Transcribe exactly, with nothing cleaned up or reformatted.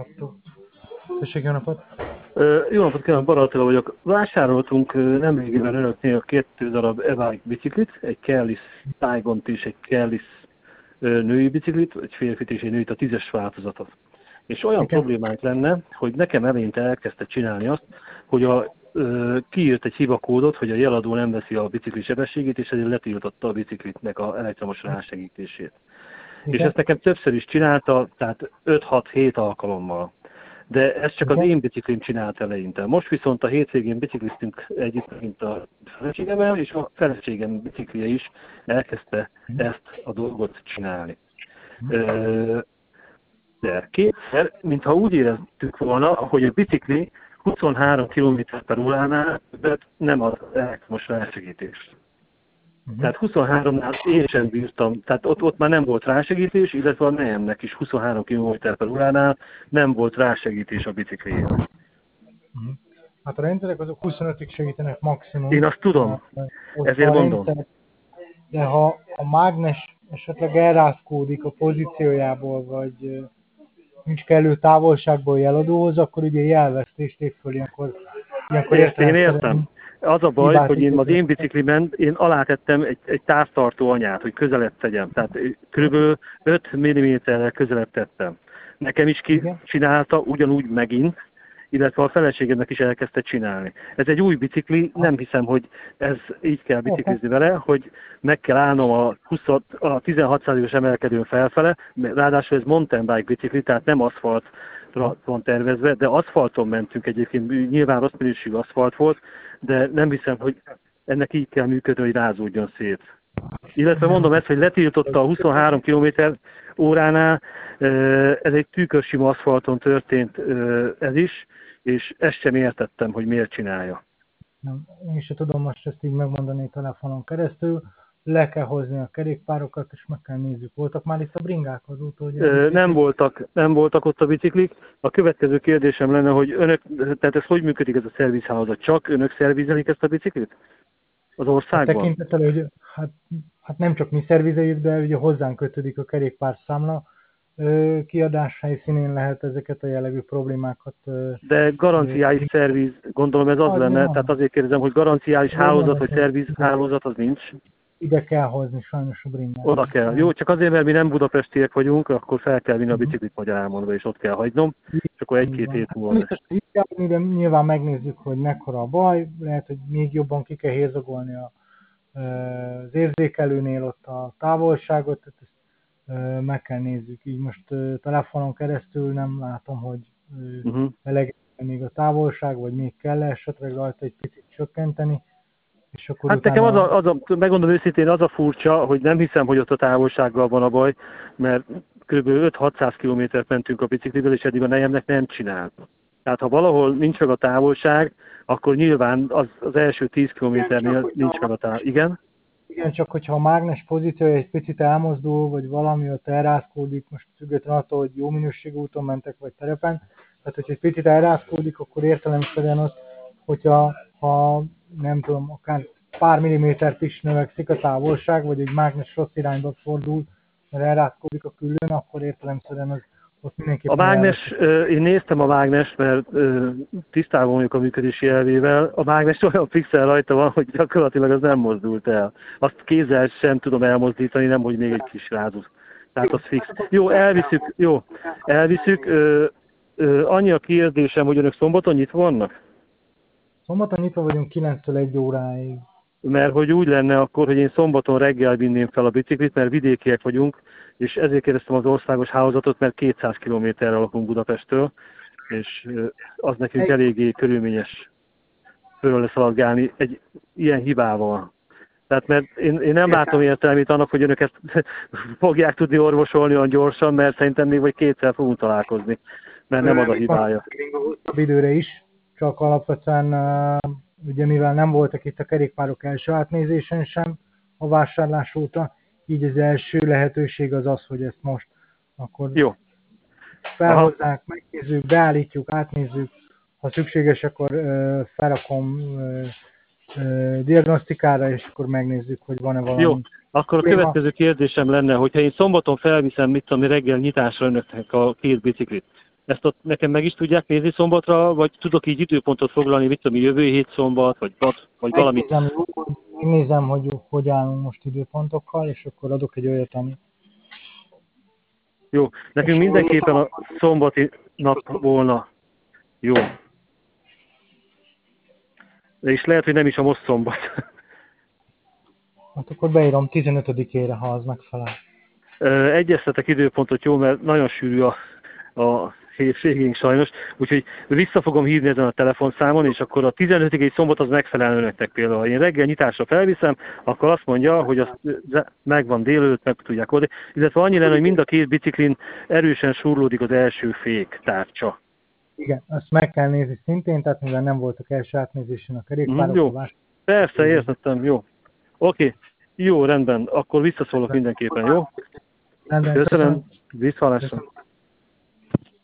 hallható. Tessék, jó napot! Jó napot kívánok, Bara Attila vagyok. Vásároltunk nemrégiben önöknél kettő darab e-bike biciklit, egy Kelis Tygont és egy Kelis női biciklit, egy férfit és egy nőit, a tízes változatot. És olyan Igen. problémánk lenne, hogy nekem eleinte elkezdte csinálni azt, hogy a, ö, kiírt egy hibakódot, hogy a jeladó nem veszi a bicikli sebességét, és ezért letiltotta a biciklitnek az elektromos rásegítését. Igen. És ezt nekem többször is csinálta, tehát öt-hat-hét alkalommal. De ez csak az én biciklim csinált eleinte. Most viszont a hétvégén bicikliztünk együtt, mint a feleségemmel, és a feleségem biciklije is elkezdte ezt a dolgot csinálni. De kétszer, mintha úgy éreztük volna, hogy a bicikli huszonhárom kilométer per óránál nem ad elektromos rásegítést. Uh-huh. Tehát huszonháromnál én sem bírtam, tehát ott, ott már nem volt rásegítés, illetve a nejemnek is huszonhárom kilométer per óránál nem volt rásegítés a bicikliére. Uh-huh. Hát a rendszerek azok huszonötig segítenek maximum. Én azt tudom, ezért mondom. Rendszer, de ha a mágnes esetleg elrázkódik a pozíciójából, vagy nincs kellő távolságból jeladóhoz, akkor ugye jelvesztést lép föl, ilyenkor, ilyenkor értem. Én értem. Az a baj, hogy én az én biciklimen én alátettem egy, egy távtartó anyát, hogy közelebb tegyem. Tehát kb. öt milliméterrel közelebb tettem. Nekem is csinálta ugyanúgy megint, illetve a feleségemnek is elkezdte csinálni. Ez egy új bicikli, nem hiszem, hogy ez így kell biciklizni vele, hogy meg kell állnom a, húsz, a tizenhat százalékos emelkedőn felfele, ráadásul ez mountain bike bicikli, tehát nem aszfaltra van tervezve, de aszfalton mentünk egyébként, nyilván rossz minőségű aszfalt volt, de nem hiszem, hogy ennek így kell működni, hogy rázódjon szét. Illetve mondom ezt, hogy letiltotta a huszonhárom kilométer óránál, ez egy tűkörsima aszfalton történt ez is, és ezt sem értettem, hogy miért csinálja. Nem, én sem tudom most ezt így megmondani telefonon keresztül. Le kell hozni a kerékpárokat, és meg kell nézzük. Voltak már itt a bringák azóta? Hogy nem voltak, nem voltak ott a biciklik. A következő kérdésem lenne, hogy önök, tehát ez hogy működik ez a szervizhálózat? Csak önök szervizelik ezt a biciklit? Az országban? Tekintettel, hogy hát, hát nem csak mi szervizeljük, de ugye hozzánk kötődik a kerékpárszámla. Kiadás helyszínén lehet ezeket a jellegű problémákat. De garanciális szerviz, gondolom ez az, az lenne, van. Tehát azért kérdezem, hogy garanciális hálózat vagy szervizhálózat az nincs. Ide kell hozni sajnos a bringát. Oda kell. Jó, csak azért, mert mi nem budapestiek vagyunk, akkor fel kell vinni a biciklit magyar elmondva, és ott kell hagynom, és akkor egy-két hét múlva. De nyilván megnézzük, hogy mekkora a baj, lehet, hogy még jobban ki kell hérzagolni a, az érzékelőnél ott a távolságot, tehát ezt meg kell nézzük. Így most telefonon keresztül nem látom, hogy uh-huh. eleget még a távolság, vagy még kell esetleg rajta egy picit csökkenteni. És akkor hát utána... nekem az a, az a, megmondom őszintén, az a furcsa, hogy nem hiszem, hogy ott a távolsággal van a baj, mert kb. öt-hatszáz kilométert mentünk a biciklivel, és eddig a nejemnek nem csinált. Tehát ha valahol nincs meg a távolság, akkor nyilván az, az első tíz kilométernél nincs meg a távolság. Igen? Igen, csak hogyha a mágnes pozíciója egy picit elmozdul, vagy valami ott elrázkódik, most függetlenül attól, hogy jó minőségű úton mentek, vagy terepen, tehát hogyha egy picit elrázkódik, akkor értelemszerűen ott, hogyha ha nem tudom, akár pár millimétert is növekszik a távolság, vagy egy mágnes rossz irányba fordul, mert elrázkódik a küllőn, akkor értelemszerűen az ott mindenképpen... A mágnes, el... én néztem a mágnest, mert tisztában vagyok a működési elvével. A mágnes olyan fixen rajta van, hogy gyakorlatilag az nem mozdult el. Azt kézzel sem tudom elmozdítani, nem, hogy még egy kis rázus. Tehát az fix. Jó, elviszük, jó, elviszük. Ö, ö, annyi a kérdésem, hogy önök szombaton nyitva vannak? Szombaton nyitva vagyunk kilenctől egy óráig. Mert hogy úgy lenne akkor, hogy én szombaton reggel vinném fel a biciklit, mert vidékiek vagyunk, és ezért kérdeztem az országos hálózatot, mert kétszáz kilométerre lakunk Budapesttől, és az nekünk eléggé körülményes föl leszaladgálni egy ilyen hibával. Tehát mert én, én nem látom értelmét annak, hogy önök ezt fogják tudni orvosolni olyan gyorsan, mert szerintem még vagy kétszer fogunk találkozni, mert nem az a hibája. A időre is, csak alapvetően ugye mivel nem voltak itt a kerékpárok első átnézésen sem a vásárlás óta, így az első lehetőség az az, hogy ezt most akkor jó. felhozzák, megnézzük, beállítjuk, átnézzük, ha szükséges, akkor uh, felrakom uh, uh, diagnosztikára, és akkor megnézzük, hogy van-e valami. Jó, akkor a következő kérdésem lenne, hogyha én szombaton felviszem, mit tudom, reggel nyitásra önöknek a két biciklit, Ezt ott nekem meg is tudják nézni szombatra, vagy tudok így időpontot foglalni, mit tudom, jövő hét szombat, vagy vad, vagy valami? Megnézem, megnézem, hogy hogy állunk most időpontokkal, és akkor adok egy olyat, ami... Jó, nekünk mindenképpen a szombati nap volna jó. De is lehet, hogy nem is a most szombat. Hát akkor beírom tizenötödikére, ha az megfelel. Egyeztetek időpontot, jó, mert nagyon sűrű a, a hétvégénk sajnos, úgyhogy vissza fogom hívni ezen a telefonszámon, és akkor a tizenötödikei szombat az megfelel önöknek például. Én reggel nyitásra felviszem, akkor azt mondja, hogy az megvan délelőtt, meg tudják oldani. Illetve annyi lenne, hogy mind a két biciklin erősen surlódik az első fék tárcsa. Igen, azt meg kell nézni szintén, tehát mivel nem voltak első átnézésen a kerékpárok. Jó, persze, értettem, jó. Oké, jó, rendben, akkor visszaszólok mindenképpen, jó? Rendben, köszönöm, visszahallásra.